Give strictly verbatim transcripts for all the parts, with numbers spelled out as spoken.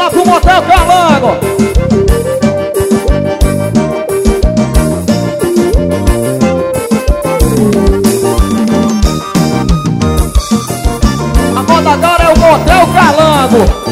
lá pro Motel Calango. A moda agora é o Motel Calango.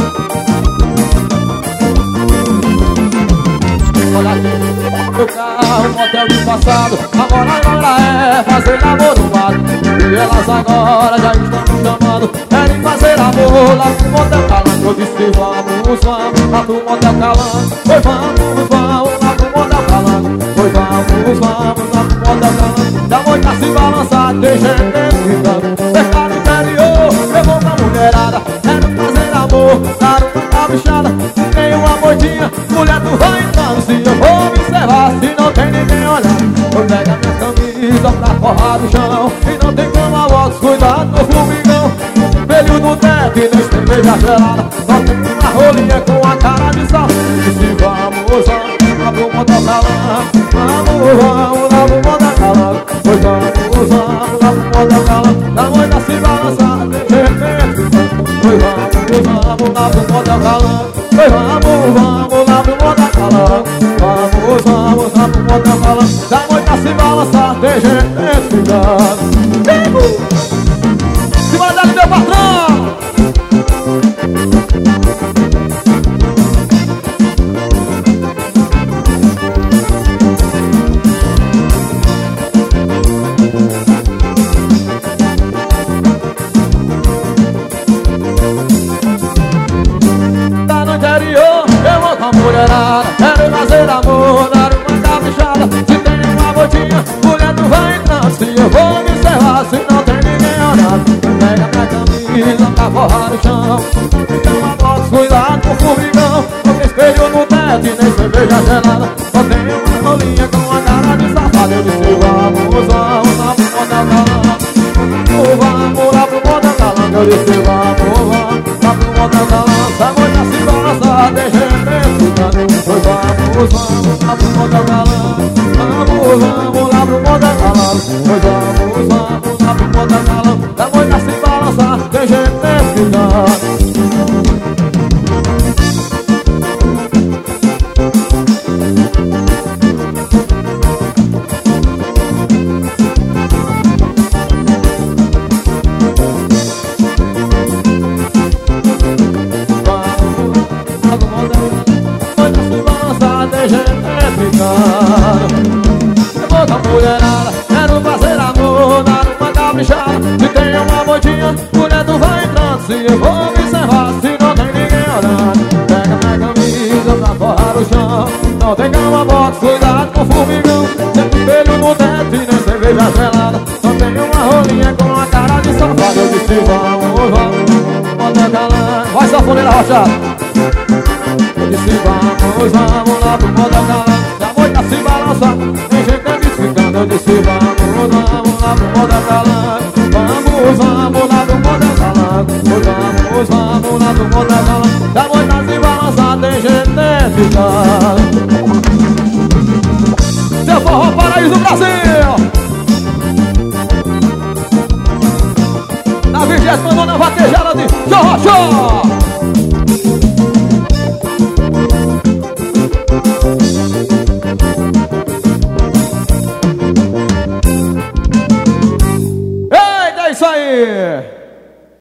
Olha aqui, meu carro, motel do passado. Agora, agora é fazer amor no mato. E elas agora já estão me chamando. Querem fazer amor lá pro Motel Calango. Eu disse vamos, vamos lá pro Motel Calango. Pois vamos, vamos lá pro Motel Calango. Pois vamos, vamos lá pro Motel Calango. Já vou tá se balançar, tem gente gritando. Pescar no interior, eu vou pra mulherada. Quero fazer amor, dar uma caprichada. Tem uma moitinha, mulher tu vai entrando. Se eu vou observar, se não tem ninguém olhando, eu pego a minha camisa pra forrar no chão. E não tem como a voz, cuidado do formigão. Espelho no teto e nem cerveja gelada. Só tem uma rolinha com a cara de sal. E se vamos, vamos lá pro Motel Calango. Vamos, vamos lá pro Motel Calango. Pois vamos, vamos lá pro Motel Calango. Da noite a se balançar, tem gente. Pois vamos, vamos lá pro Motel Calango. Pois vamos, vamos lá pro Motel Calango. Vamos, vamos lá pro Motel Calango. Da noite a se balançar, tem gente ficando. Se vai dar ali, meu patrão. Tá no interior, eu vou com a mulherada. Quero fazer amor, dar uma caprichada. Se tem uma botinha, mulher tu vai entrando. Se eu vou observar, se não tem ninguém olhando, pega minha camisa pra forrar no chão. Então a box, cuidado com o formigão. Não tem espelho no teto e nem cerveja gelada. Só tem uma rolinha com a cara de safado. Eu disse vamos, vamos lá pro Motel Calango. Vamos lá pro Motel Calango. Eu disse vamos, vamos lá pro Motel Calango. Da noite a se balançar, tem gente ficando. Pois vamos, vamos lá pro Motel Calango. Vamos, vamos lá pro Motel Calango. Pois vamos, vamos lá pro Motel Calango. Da noite a se balançar, tem gente ficando. Eu vou com a mulherada, quero fazer amor, dar uma caprichada. Se tem uma moitinha, mulher tu vai entrando. Se eu vou observar, se não tem ninguém olhando, pega minha camisa pra forrar o chão. Não tem cama, box, cuidado com o formigão. Tem espelho no teto e nem cerveja gelada. Só tem uma rolinha com a cara de safado. Eu disse vamos, vamos, Motel Calango. Vai sanfoneira rochada. Eu disse vamos, vamos lá pro Motel Calango. Da noite a se balançar, tem gente ficando. Eu disse vamos, vamos lá pro Motel Calango. Vamos, vamos lá pro Motel Calango. Vamos, vamos lá pro Motel Calango. Da noite a se balançar, tem gente ficando. Seu forró paraíso do Brasil. Na vigésima nona vaquejada de João Rochó.